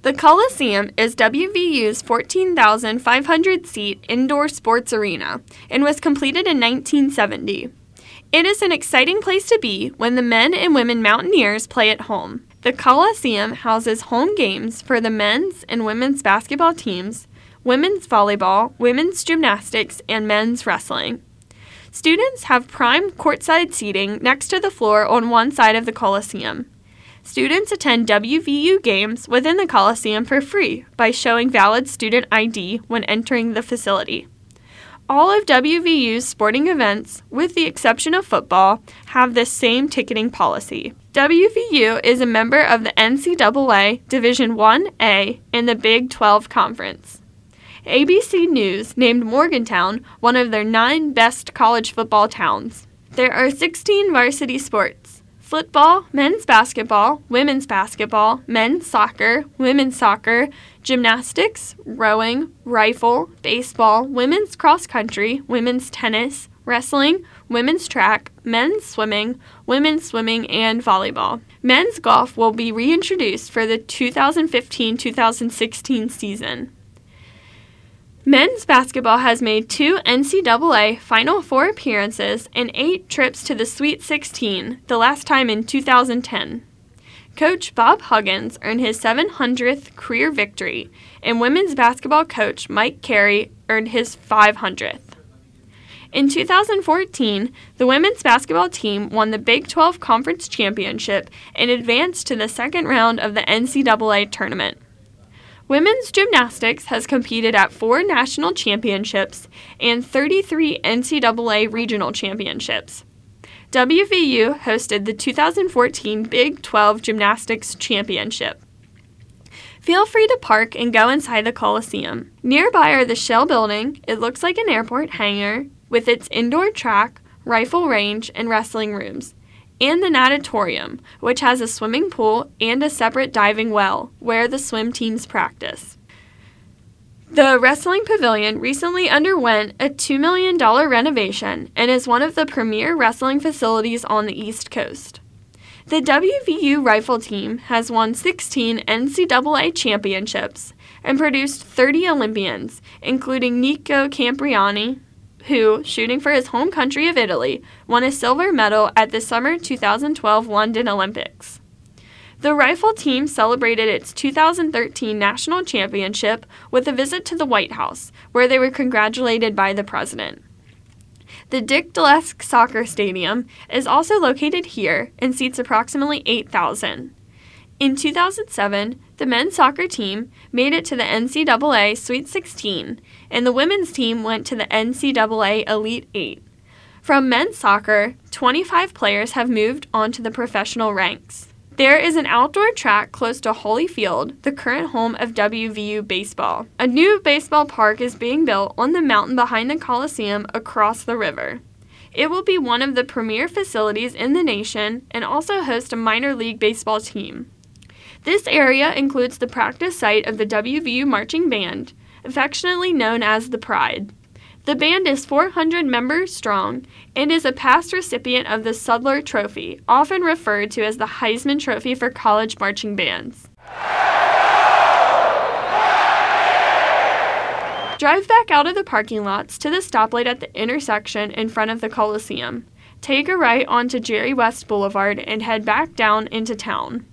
The Coliseum is WVU's 14,500-seat indoor sports arena and was completed in 1970. It is an exciting place to be when the men and women Mountaineers play at home. The Coliseum houses home games for the men's and women's basketball teams, women's volleyball, women's gymnastics, and men's wrestling. Students have prime courtside seating next to the floor on one side of the Coliseum. Students attend WVU games within the Coliseum for free by showing valid student ID when entering the facility. All of WVU's sporting events, with the exception of football, have this same ticketing policy. WVU is a member of the NCAA Division I-A and the Big 12 Conference. ABC News named Morgantown one of their 9 best college football towns. There are 16 varsity sports: football, men's basketball, men's soccer, women's soccer, gymnastics, rowing, rifle, baseball, women's cross country, women's tennis, wrestling, women's track, men's swimming, and volleyball. Men's golf will be reintroduced for the 2015-2016 season. Men's basketball has made 2 NCAA Final Four appearances and 8 trips to the Sweet 16, the last time in 2010. Coach Bob Huggins earned his 700th career victory, and women's basketball coach Mike Carey earned his 500th. In 2014, the women's basketball team won the Big 12 Conference Championship and advanced to the second round of the NCAA tournament. Women's gymnastics has competed at 4 national championships and 33 NCAA regional championships. WVU hosted the 2014 Big 12 Gymnastics Championship. Feel free to park and go inside the Coliseum. Nearby are the Shell Building, it looks like an airport hangar, with its indoor track, rifle range, and wrestling rooms, and the natatorium, which has a swimming pool and a separate diving well, where the swim teams practice. The Wrestling Pavilion recently underwent a $2 million renovation and is one of the premier wrestling facilities on the East Coast. The WVU rifle team has won 16 NCAA championships and produced 30 Olympians, including Nico Campriani, who, shooting for his home country of Italy, won a silver medal at the summer 2012 London Olympics. The rifle team celebrated its 2013 national championship with a visit to the White House, where they were congratulated by the president. The Dick Dlesk Soccer Stadium is also located here and seats approximately 8,000. In 2007, the men's soccer team made it to the NCAA Sweet 16, and the women's team went to the NCAA Elite 8. From men's soccer, 25 players have moved on to the professional ranks. There is an outdoor track close to Holyfield, the current home of WVU baseball. A new baseball park is being built on the mountain behind the Coliseum across the river. It will be one of the premier facilities in the nation and also host a minor league baseball team. This area includes the practice site of the WVU Marching Band, affectionately known as the Pride. The band is 400 members strong and is a past recipient of the Sudler Trophy, often referred to as the Heisman Trophy for college marching bands. Drive back out of the parking lots to the stoplight at the intersection in front of the Coliseum. Take a right onto Jerry West Boulevard and head back down into town.